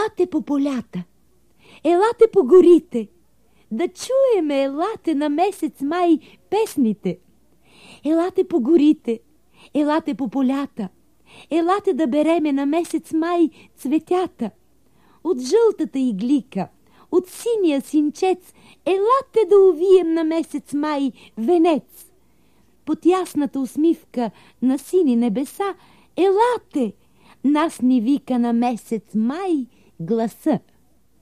Елате по полята, елате по горите, да чуеме, елате на месец май песните. Елате по горите, елате по полята, елате да береме на месец май цветята. От жълтата иглика, от синия синчец, елате да увием на месец май венец. Под ясната усмивка на сини небеса, елате, нас ни вика на месец май гласа.